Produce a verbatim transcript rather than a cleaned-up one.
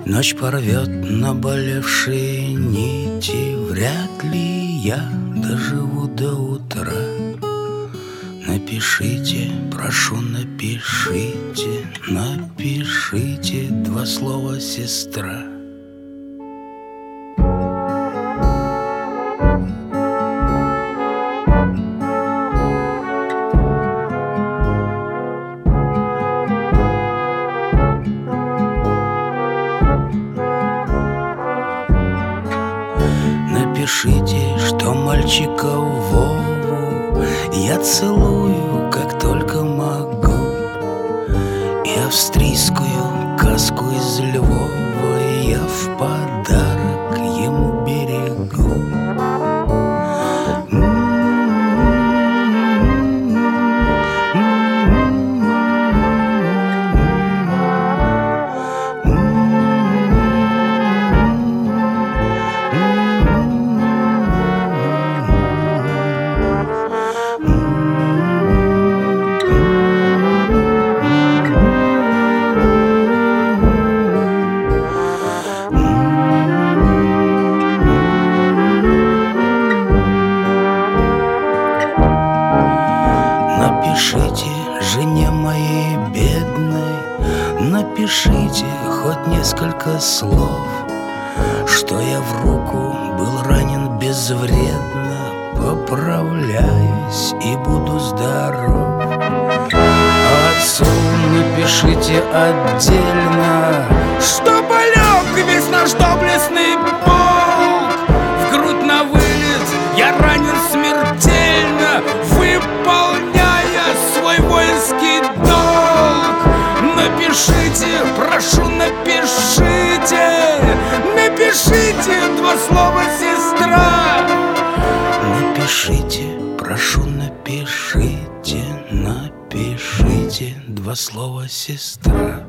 Ночь порвет наболевшие нити, вряд ли я доживу до утра. Напишите, прошу, напишите, напишите два слова «сестра». Напишите, что мальчика Вову я целую, как только могу, и австрийскую каску из Львова я в подарок ему берегу. Напишите жене моей бедной, напишите хоть несколько слов, что я в руку был ранен безвредно, поправляюсь и буду здоров. Отцу напишите отдельно, что полег весь наш доблестный полк. В грудь на вылет я ранен смертельно, выполняя свой воинский долг. Напишите, прошу, напишите, напишите два слова «сестра». Напишите, прошу, напишите, напишите два слова «сестра».